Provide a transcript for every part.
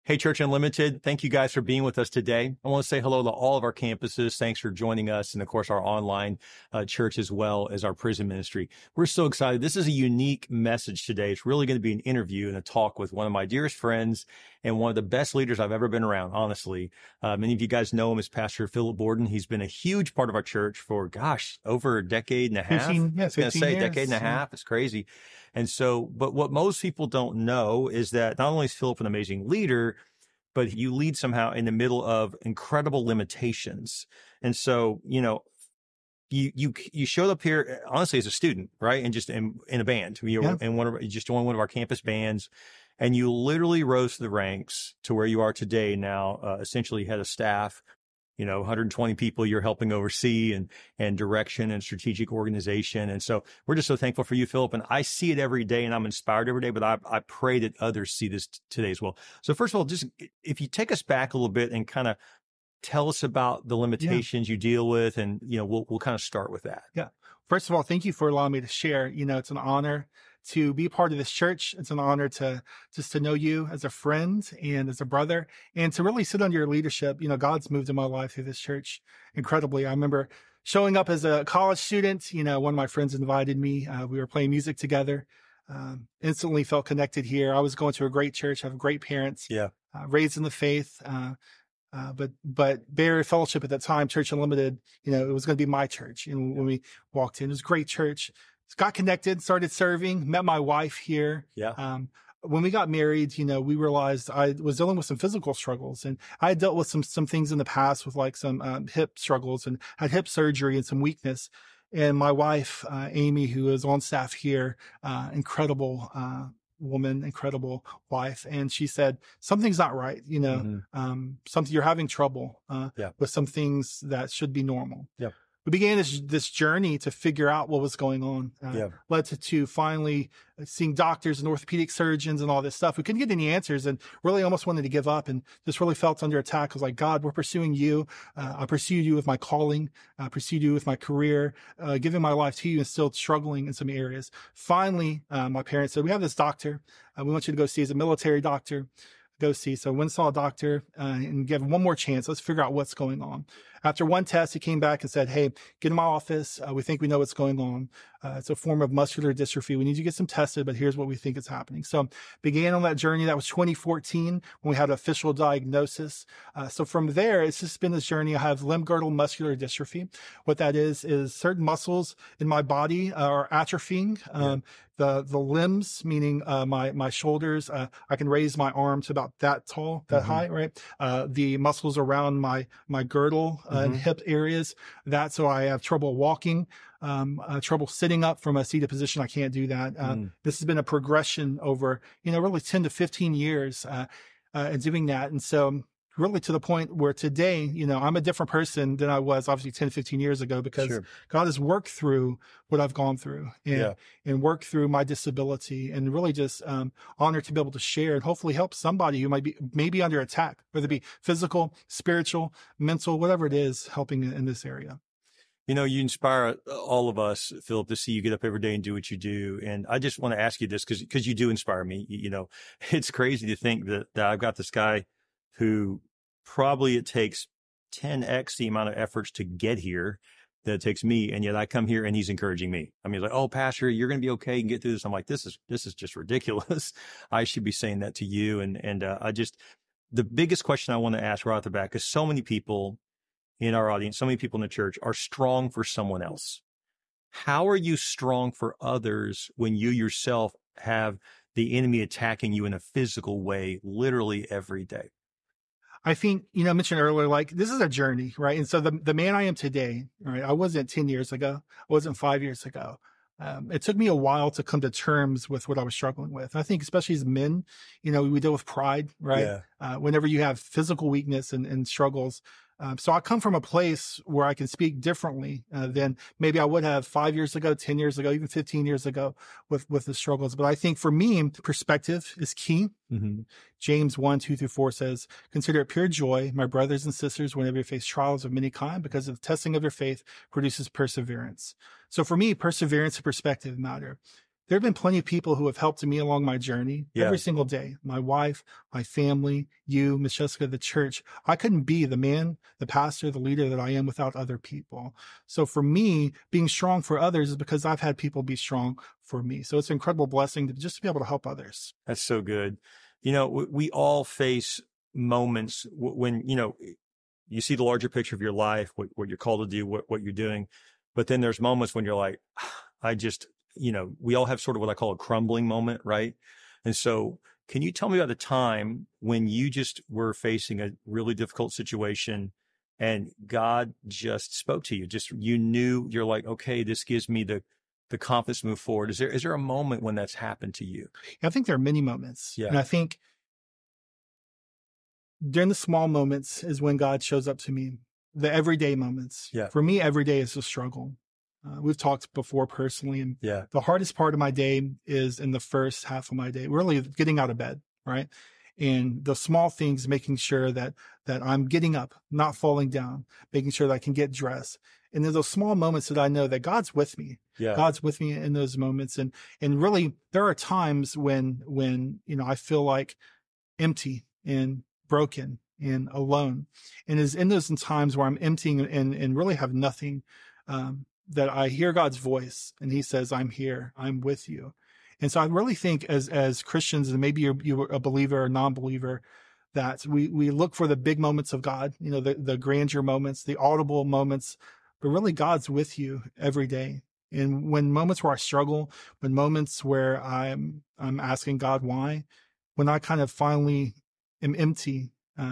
Hey, Church Unlimited. Thank you guys for being with us today. I want to say hello to all of our campuses. Thanks for joining us. And of course, our online church as well as our prison ministry. We're so excited. This is a unique message today. It's really going to be an interview and a talk with one of my dearest friends and one of the best leaders I've ever been around, honestly. Many of you guys know him as Pastor Philip Borden. He's been a huge part of our church for, over a decade and a half. 15 I was going to say years. decade and a half. It's crazy. And so, but what most people don't know is that not only is Philip an amazing leader, but you lead somehow in the middle of incredible limitations. And so, you showed up here honestly as a student, right? And just in a band, you just joined one of our campus bands, and you literally rose to the ranks to where you are today now, essentially head of staff. 120 people you're helping oversee and direction and strategic organization. And so we're just so thankful for you, Philip. And I see it every day and I'm inspired every day, but I pray that others see this today as well. So first of all, just if you take us back a little bit and kind of tell us about the limitations you deal with, and, we'll kind of start with that. Yeah. First of all, thank you for allowing me to share. It's an honor to be part of this church. It's an honor to know you as a friend and as a brother, and to really sit under your leadership. God's moved in my life through this church incredibly. I remember showing up as a college student. One of my friends invited me. We were playing music together. Instantly felt connected here. I was going to a great church. I have great parents. Yeah. Raised in the faith. But Bay Area Fellowship at that time, Church Unlimited, it was going to be my church. And when we walked in, it was a great church. Got connected, started serving, met my wife here. Yeah. When we got married, we realized I was dealing with some physical struggles, and I had dealt with some things in the past with like some hip struggles, and had hip surgery and some weakness. And my wife, Amy, who is on staff here, incredible woman, incredible wife. And she said, something's not right, something, you're having trouble with some things that should be normal. Yeah. We began this journey to figure out what was going on. Led to finally seeing doctors and orthopedic surgeons and all this stuff. We couldn't get any answers and really almost wanted to give up, and just really felt under attack. I was like, God, we're pursuing you. I pursued you with my calling. I pursued you with my career, giving my life to you, and still struggling in some areas. Finally, my parents said, we have this doctor. We want you to go see. He's a military doctor. Go see. So I went and saw a doctor and gave him one more chance. Let's figure out what's going on. After one test, he came back and said, hey, get in my office. We think we know what's going on. It's a form of muscular dystrophy. We need you to get some tested, but here's what we think is happening. So began on that journey. That was 2014 when we had an official diagnosis. So from there, it's just been this journey. I have limb-girdle muscular dystrophy. What that is certain muscles in my body are atrophying. The limbs, meaning my shoulders, I can raise my arm to about that tall, that high, right? The muscles around my girdle and hip areas, so I have trouble walking, trouble sitting up from a seated position. I can't do that. This has been a progression over, really 10 to 15 years, in doing that. And so really to the point where today, I'm a different person than I was obviously 10, 15 years ago, because God has worked through what I've gone through and worked through my disability, and really just honored to be able to share and hopefully help somebody who might be maybe under attack, whether it be physical, spiritual, mental, whatever it is, helping in this area. You inspire all of us, Philip, to see you get up every day and do what you do. And I just want to ask you this because you do inspire me. It's crazy to think that I've got this guy who probably it takes 10x the amount of efforts to get here that it takes me. And yet I come here and he's encouraging me. I mean, he's like, oh, Pastor, you're going to be okay. You can get through this. I'm like, this is just ridiculous. I should be saying that to you. And the biggest question I want to ask right off the bat, because so many people in our audience, so many people in the church are strong for someone else. How are you strong for others when you yourself have the enemy attacking you in a physical way, literally every day? I think, I mentioned earlier, like, this is a journey, right? And so the man I am today, right? I wasn't 10 years ago. I wasn't 5 years ago. It took me a while to come to terms with what I was struggling with. I think especially as men, we deal with pride, right? Whenever you have physical weakness and struggles, So I come from a place where I can speak differently than maybe I would have 5 years ago, 10 years ago, even 15 years ago with the struggles. But I think for me, perspective is key. Mm-hmm. James 1:2-4 says, "Consider it pure joy, my brothers and sisters, whenever you face trials of many kind, because the testing of your faith produces perseverance." So for me, perseverance and perspective matter. there have been plenty of people who have helped me along my journey every single day. My wife, my family, you, Miss Jessica, the church. I couldn't be the man, the pastor, the leader that I am without other people. So for me, being strong for others is because I've had people be strong for me. So it's an incredible blessing to just be able to help others. That's so good. You know, we all face moments when, you know, you see the larger picture of your life, what you're called to do, what you're doing. But then there's moments when you're like, you know, we all have sort of what I call a crumbling moment, right? And so can you tell me about the time when you just were facing a really difficult situation and God just spoke to you? Just, you knew, you're like, okay, this gives me the confidence to move forward. Is there a moment when that's happened to you? I think there are many moments. Yeah. And I think during the small moments is when God shows up to me. The everyday moments. Yeah. For me, every day is a struggle. We've talked before personally, and the hardest part of my day is in the first half of my day, really getting out of bed, right? And the small things, making sure that I'm getting up, not falling down, making sure that I can get dressed. And there's those small moments that I know that God's with me. Yeah. God's with me in those moments. And really, there are times when, you know, I feel like empty and broken and alone. And it's in those times where I'm emptying and really have nothing, that I hear God's voice and he says, I'm here, I'm with you. And so I really think as Christians, and maybe you're a believer or non-believer, that we look for the big moments of God, you know, the grandeur moments, the audible moments, but really God's with you every day. And when moments where I struggle, when moments where I'm asking God why, when I kind of finally am empty,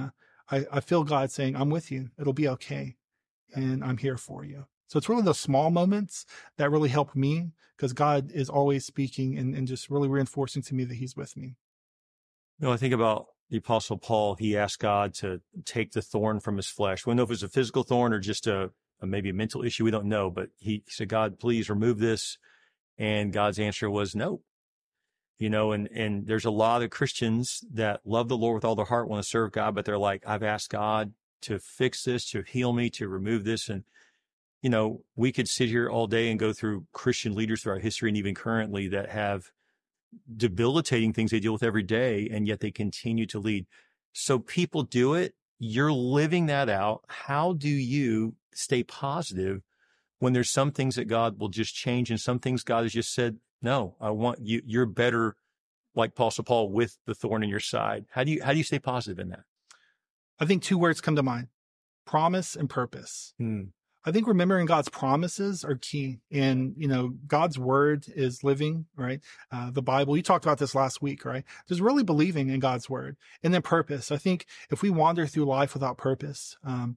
I feel God saying, I'm with you. It'll be okay. And I'm here for you. So it's really those small moments that really help me, because God is always speaking and just really reinforcing to me that he's with me. You know, I think about the Apostle Paul. He asked God to take the thorn from his flesh. We don't know if it was a physical thorn or just maybe a mental issue. We don't know, but he said, God, please remove this. And God's answer was no. You know, and there's a lot of Christians that love the Lord with all their heart, want to serve God, but they're like, I've asked God to fix this, to heal me, to remove this. And you know, we could sit here all day and go through Christian leaders throughout history and even currently that have debilitating things they deal with every day, and yet they continue to lead. So people do it. You're living that out. How do you stay positive when there's some things that God will just change and some things God has just said, no, I want you, you're better, like Apostle Paul, with the thorn in your side? How do you stay positive in that? I think two words come to mind: promise and purpose. I think remembering God's promises are key. And, you know, God's word is living, right? The Bible, you talked about this last week, right? Just really believing in God's word. And then purpose. I think if we wander through life without purpose,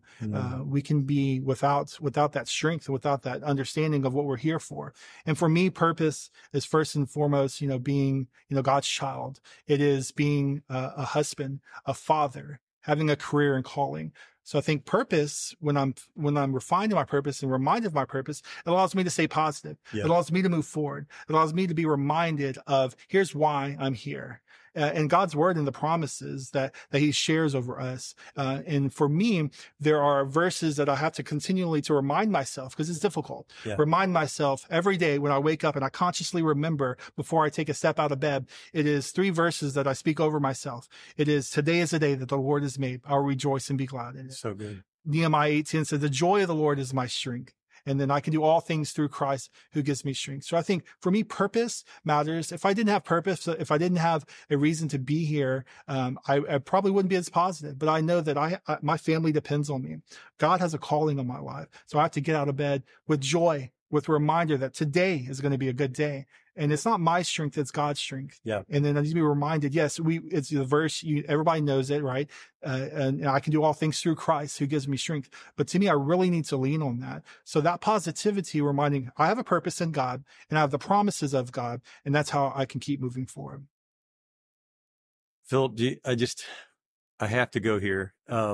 we can be without that strength, without that understanding of what we're here for. And for me, purpose is first and foremost, you know, being, you know, God's child. It is being a husband, a father, having a career and calling. So I think purpose, when I'm refined in my purpose and reminded of my purpose, it allows me to stay positive. Yeah. It allows me to move forward. It allows me to be reminded of here's why I'm here. And God's word and the promises that he shares over us. And for me, there are verses that I have to continually to remind myself, because it's difficult. Yeah. Remind myself every day when I wake up, and I consciously remember before I take a step out of bed. It is 3 verses that I speak over myself. It is, today is the day that the Lord has made. I'll rejoice and be glad in it. So good. Nehemiah 8:10 says, the joy of the Lord is my strength. And then I can do all things through Christ who gives me strength. So I think for me, purpose matters. If I didn't have purpose, if I didn't have a reason to be here, I probably wouldn't be as positive. But I know that my family depends on me. God has a calling on my life. So I have to get out of bed with joy, with a reminder that today is going to be a good day. And it's not my strength, it's God's strength. Yeah. And then I need to be reminded, yes, it's the verse, everybody knows it, right? And I can do all things through Christ who gives me strength. But to me, I really need to lean on that. So that positivity, reminding I have a purpose in God and I have the promises of God, and that's how I can keep moving forward. Philip, I have to go here.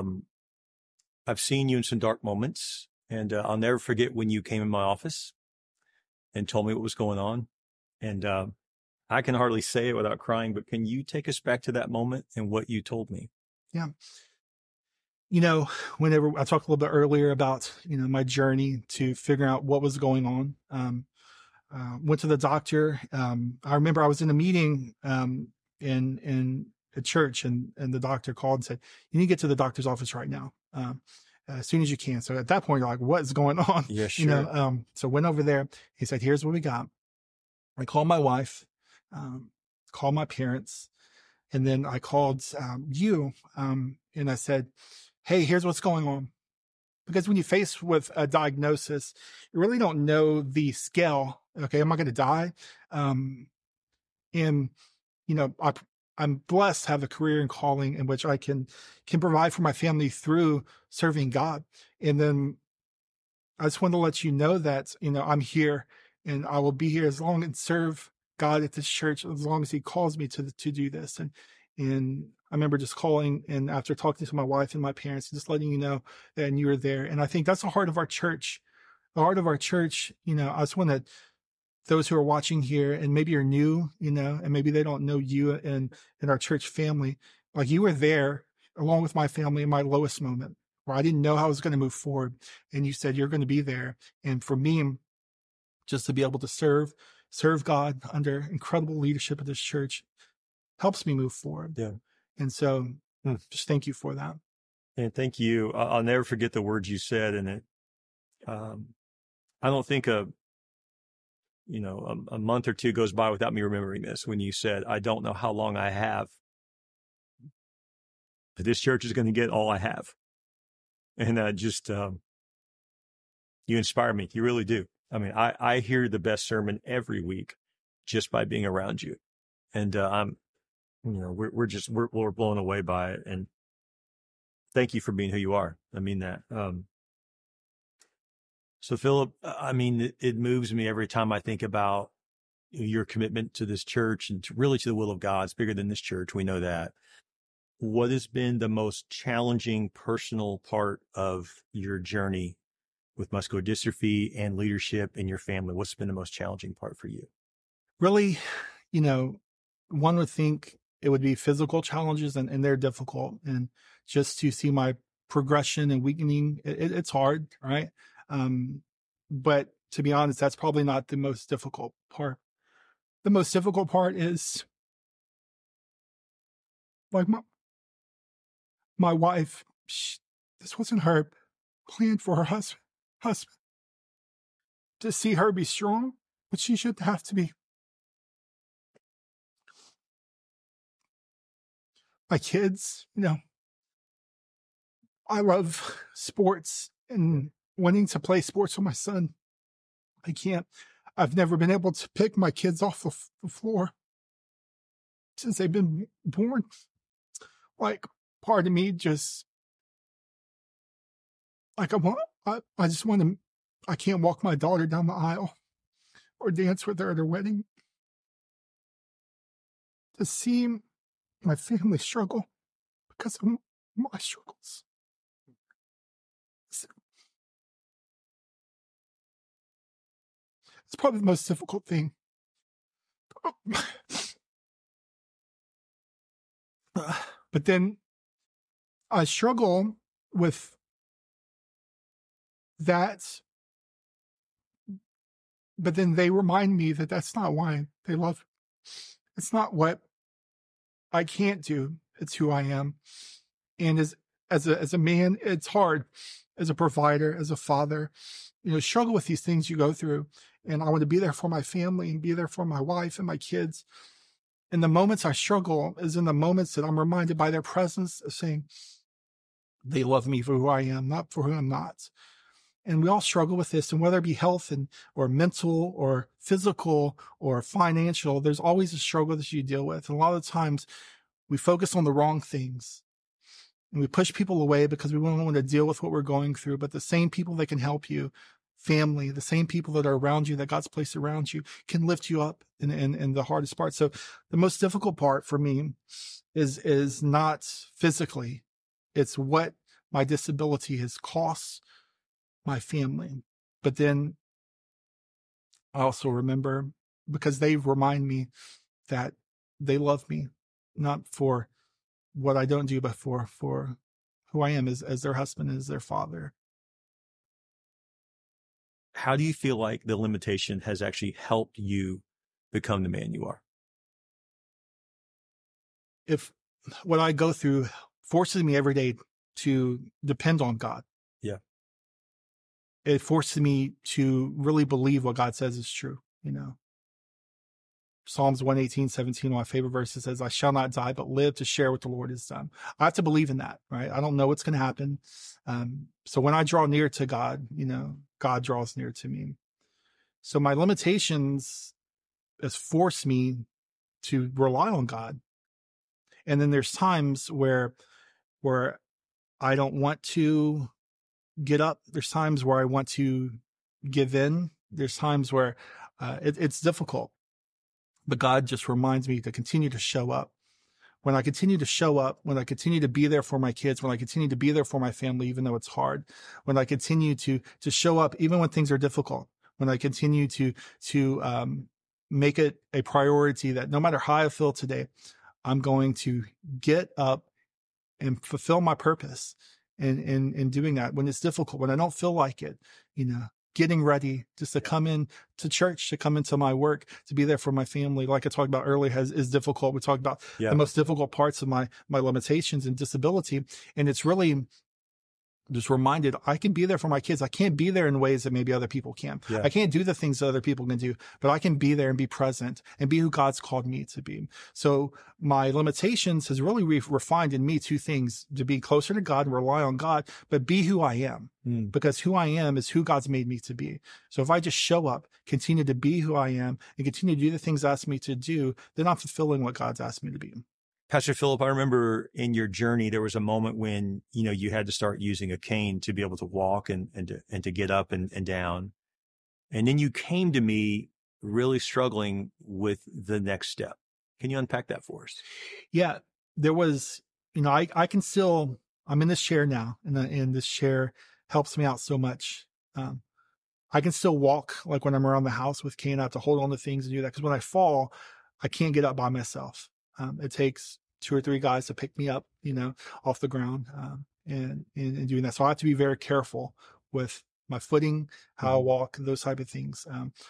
I've seen you in some dark moments, and I'll never forget when you came in my office and told me what was going on. And I can hardly say it without crying, but can you take us back to that moment and what you told me? Yeah. You know, whenever I talked a little bit earlier about, you know, my journey to figuring out what was going on, went to the doctor. I remember I was in a meeting in a church, and the doctor called and said, "You need to get to the doctor's office right now, as soon as you can." So at that point, you're like, "What is going on?" Yeah, sure. So went over there. He said, "Here's what we got." I called my wife, called my parents, and then I called you, and I said, "Hey, here's what's going on." Because when you're faced with a diagnosis, you really don't know the scale. Okay, am I going to die? And I'm blessed to have a career and calling in which I can provide for my family through serving God. And then I just want to let you know that I'm here, and I will be here as long and serve God at this church as long as He calls me to do this. And I remember just calling, and after talking to my wife and my parents, just letting you know that you were there. And I think that's the heart of our church. The heart of our church, I just want to, those who are watching here and maybe you're new, and maybe they don't know you and our church family, like you were there along with my family in my lowest moment where I didn't know how I was going to move forward. And you said, you're going to be there. And for me, just to be able to serve God under incredible leadership of this church helps me move forward. Yeah. And so just thank you for that. And thank you. I'll never forget the words you said. And I don't think a month or two goes by without me remembering this when you said, "I don't know how long I have, but this church is going to get all I have." And you inspire me. You really do. I mean, I hear the best sermon every week just by being around you. And we're blown away by it. And thank you for being who you are. I mean that. So Philip, I mean, it moves me every time I think about your commitment to this church and really to the will of God. It's bigger than this church. We know that. What has been the most challenging personal part of your journey with muscular dystrophy and leadership in your family? What's been the most challenging part for you? Really, one would think it would be physical challenges, and they're difficult. And just to see my progression and weakening, it's hard, right? But to be honest, that's probably not the most difficult part. The most difficult part is like my wife. This wasn't her plan for her husband. To see her be strong, but she should have to be. My kids, I love sports and wanting to play sports with my son. I can't. I've never been able to pick my kids off the floor since they've been born. Like, part of me just, like, I just want to, I can't walk my daughter down the aisle or dance with her at her wedding. To see my family struggle because of my struggles. It's probably the most difficult thing. But then I struggle with that. But then they remind me that that's not why they love. It's not what I can't do. It's who I am. And as a man, it's hard. As a provider, as a father, struggle with these things you go through. And I want to be there for my family and be there for my wife and my kids. And the moments I struggle is in the moments that I'm reminded by their presence of saying, they love me for who I am, not for who I'm not. And we all struggle with this. And whether it be health or mental or physical or financial, there's always a struggle that you deal with. And a lot of times we focus on the wrong things. And we push people away because we don't want to deal with what we're going through. But the same people that can help you, family, the same people that are around you, that God's placed around you, can lift you up in the hardest part. So the most difficult part for me is not physically. It's what my disability has cost my family. But then I also remember, because they remind me that they love me, not for what I don't do, but for who I am as their husband, as their father. how do you feel like the limitation has actually helped you become the man you are? If what I go through forces me every day to depend on God. Yeah. It forces me to really believe what God says is true, Psalms 118:17, my favorite verse, says, I shall not die, but live to share what the Lord has done. I have to believe in that, right? I don't know what's going to happen. So when I draw near to God, God draws near to me. So my limitations has forced me to rely on God. And then there's times where I don't want to get up. There's times where I want to give in. There's times where it's difficult. But God just reminds me to continue to show up. When I continue to show up, when I continue to be there for my kids, when I continue to be there for my family, even though it's hard, when I continue to show up, even when things are difficult, when I continue to make it a priority that no matter how I feel today, I'm going to get up and fulfill my purpose in doing that. When it's difficult, when I don't feel like it, getting ready just to come in to church, to come into my work, to be there for my family. Like I talked about earlier, is difficult. We talked about the most difficult parts of my limitations and disability. And it's really just reminded I can be there for my kids. I can't be there in ways that maybe other people can. Yeah. I can't do the things that other people can do, but I can be there and be present and be who God's called me to be. So my limitations has really refined in me two things: to be closer to God and rely on God, but be who I am, because who I am is who God's made me to be. So if I just show up, continue to be who I am, and continue to do the things asked me to do, then I'm fulfilling what God's asked me to be. Pastor Philip, I remember in your journey, there was a moment when, you had to start using a cane to be able to walk and to get up and down. And then you came to me really struggling with the next step. Can you unpack that for us? Yeah, there was, I can still, I'm in this chair now, and this chair helps me out so much. I can still walk, like when I'm around the house with cane. I have to hold on to things and do that, because when I fall, I can't get up by myself. It takes 2 or 3 guys to pick me up, off the ground, and doing that. So I have to be very careful with my footing, how I walk, those type of things.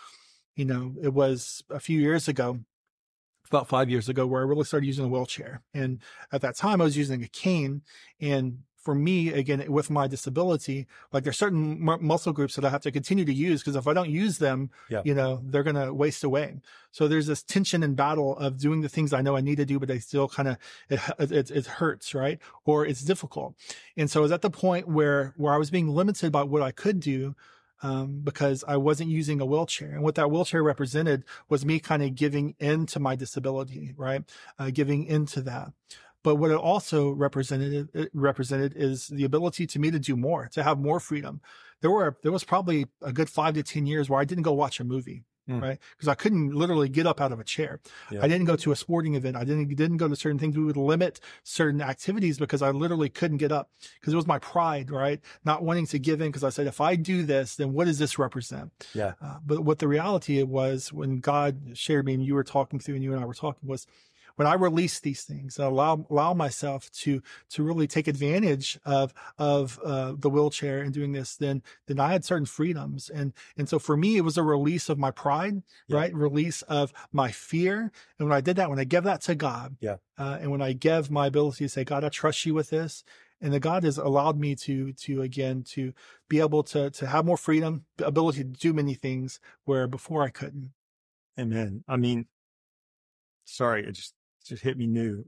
It was a few years ago, about 5 years ago, where I really started using a wheelchair. And at that time I was using a cane. And for me, again, with my disability, like there's certain muscle groups that I have to continue to use, because if I don't use them, they're going to waste away. So there's this tension and battle of doing the things I know I need to do, but I still kind of, it hurts, right? Or it's difficult. And so I was at the point where I was being limited by what I could do, because I wasn't using a wheelchair. And what that wheelchair represented was me kind of giving into my disability, right? Giving into that. But what it also represented is the ability to me to do more, to have more freedom. There was probably a good 5 to 10 years where I didn't go watch a movie, right? Because I couldn't literally get up out of a chair. Yeah. I didn't go to a sporting event. I didn't go to certain things. We would limit certain activities because I literally couldn't get up, because it was my pride, right? Not wanting to give in, because I said, if I do this, then what does this represent? Yeah. But what the reality was, when God shared me, and you were talking through, and you and I were talking, was when I release these things, allow myself to really take advantage of the wheelchair and doing this, then I had certain freedoms. And so for me, it was a release of my pride, right? Release of my fear. And when I did that, when I gave that to God, and when I gave my ability to say, God, I trust you with this, and that God has allowed me to be able to have more freedom, the ability to do many things where before I couldn't. Amen. I mean, sorry, it just hit me new.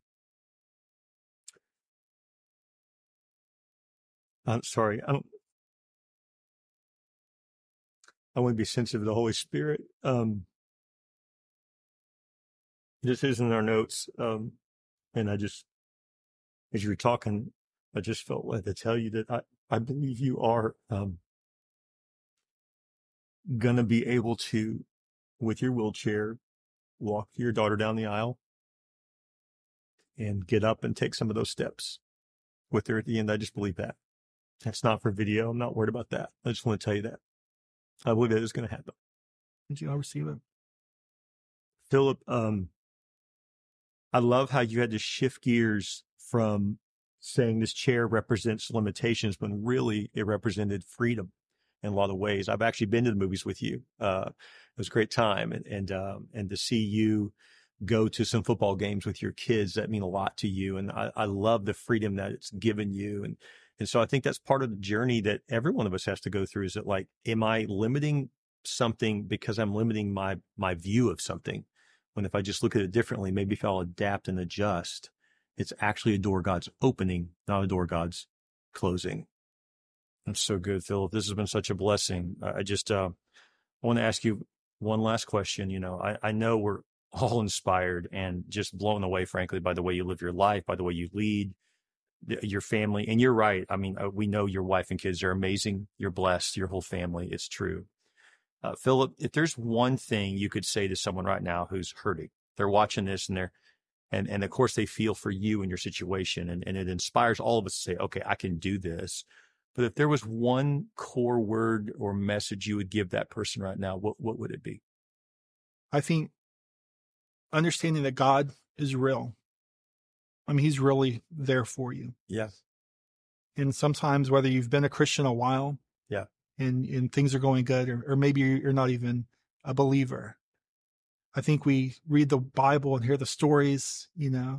I'm sorry. I want to be sensitive to the Holy Spirit. This isn't our notes. And I just, as you were talking, I just felt like to tell you that I believe you are going to be able to, with your wheelchair, walk your daughter down the aisle and get up and take some of those steps with her at the end. I just believe that. That's not for video. I'm not worried about that. I just want to tell you that. I believe that is going to happen. Did you receive it? Philip, I love how you had to shift gears from saying this chair represents limitations when really it represented freedom. in a lot of ways. I've actually been to the movies with you. It was a great time. And to see you go to some football games with your kids, that mean a lot to you. And I love the freedom that it's given you. And so I think that's part of the journey that every one of us has to go through. Is that like, am I limiting something because I'm limiting my view of something? When if I just look at it differently, maybe if I'll adapt and adjust, it's actually a door God's opening, not a door God's closing. That's so good, Philip. This has been such a blessing. I want to ask you one last question. You know, I know we're all inspired and just blown away, frankly, by the way you live your life, by the way you lead your family. And you're right. I mean, we know your wife and kids are amazing. You're blessed, your whole family. It's true. Philip, if there's one thing you could say to someone right now who's hurting, they're watching this and of course they feel for you and your situation, and it inspires all of us to say, okay, I can do this. But if there was one core word or message you would give that person right now, what would it be? I think understanding that God is real. I mean, he's really there for you. Yes. And sometimes whether you've been a Christian a while, yeah, and things are going good, or maybe you're not even a believer, I think we read the Bible and hear the stories,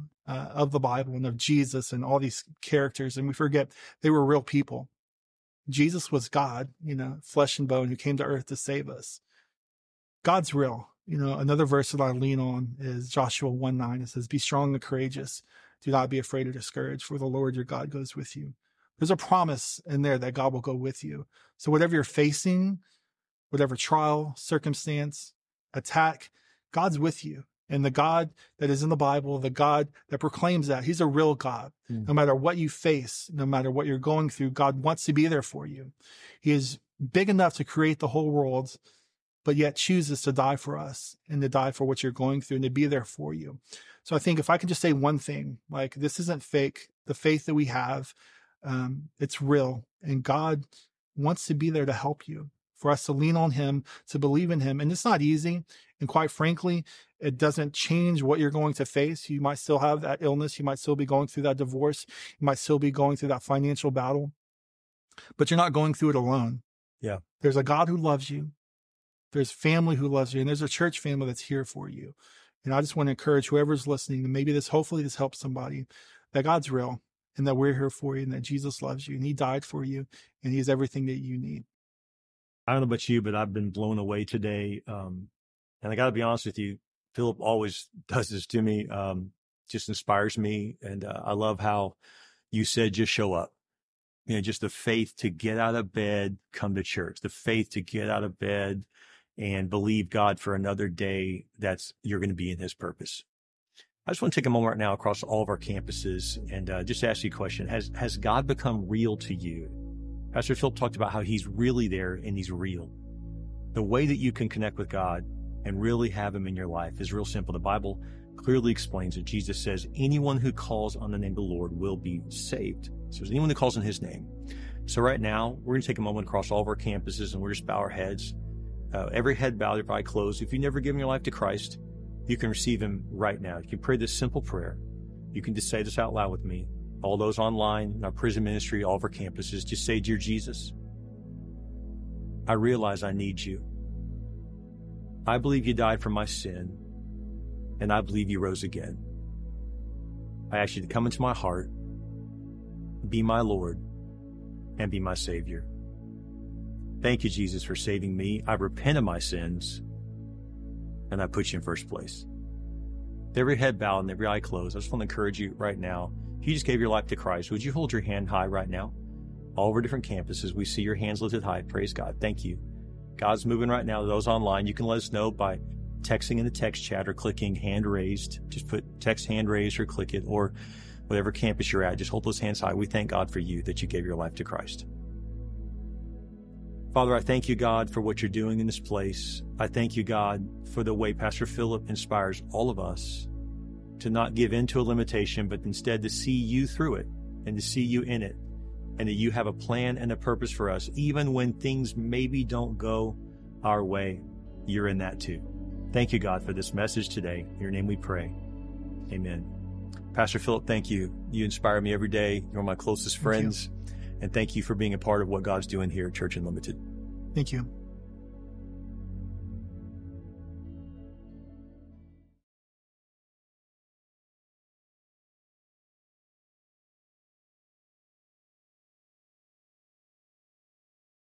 of the Bible and of Jesus and all these characters, and we forget they were real people. Jesus was God, flesh and bone, who came to earth to save us. God's real. Another verse that I lean on is Joshua 1:9. It says, "Be strong and courageous. Do not be afraid or discouraged, for the Lord your God goes with you." There's a promise in there that God will go with you. So whatever you're facing, whatever trial, circumstance, attack, God's with you. And the God that is in the Bible, the God that proclaims that, he's a real God. No matter what you face, no matter what you're going through, God wants to be there for you. He is big enough to create the whole world, but yet chooses to die for us and to die for what you're going through and to be there for you. So I think if I could just say one thing, like, this isn't fake. The faith that we have, it's real. And God wants to be there to help you, for us to lean on him, to believe in him. And it's not easy. And quite frankly, it doesn't change what you're going to face. You might still have that illness. You might still be going through that divorce. You might still be going through that financial battle, but you're not going through it alone. Yeah. There's a God who loves you. There's family who loves you, and there's a church family that's here for you. And I just want to encourage whoever's listening, and maybe hopefully this helps somebody, that God's real and that we're here for you and that Jesus loves you and he died for you and he has everything that you need. I don't know about you, but I've been blown away today. And I got to be honest with you, Philip always does this to me, just inspires me. And I love how you said, just show up. Just the faith to get out of bed, come to church, the faith to get out of bed and believe God for another day you're going to be in his purpose. I just want to take a moment right now across all of our campuses and just ask you a question. Has God become real to you? Pastor Philip talked about how he's really there and he's real. The way that you can connect with God and really have him in your life is real simple. The Bible clearly explains it. Jesus says, anyone who calls on the name of the Lord will be saved. So there's anyone who calls on his name. So right now, we're going to take a moment across all of our campuses and we're just bow our heads. Every head bowed, every eye closed. If you've never given your life to Christ, you can receive him right now. You can pray this simple prayer. You can just say this out loud with me. All those online, in our prison ministry, all of our campuses, just say, Dear Jesus, I realize I need you. I believe you died for my sin, and I believe you rose again. I ask you to come into my heart, be my Lord, and be my Savior. Thank you, Jesus, for saving me. I repent of my sins, and I put you in first place. With every head bowed and every eye closed, I just want to encourage you right now. If you just gave your life to Christ, would you hold your hand high right now? All over different campuses, we see your hands lifted high. Praise God. Thank you. God's moving right now. Those online, you can let us know by texting in the text chat or clicking hand raised. Just put text hand raised or click it, or whatever campus you're at. Just hold those hands high. We thank God for you that you gave your life to Christ. Father, I thank you, God, for what you're doing in this place. I thank you, God, for the way Pastor Philip inspires all of us to not give in to a limitation, but instead to see you through it and to see you in it, and that you have a plan and a purpose for us. Even when things maybe don't go our way, you're in that too. Thank you, God, for this message today. In your name we pray. Amen. Pastor Philip, thank you. You inspire me every day. You're my closest friends. And thank you for being a part of what God's doing here at Church Unlimited. Thank you.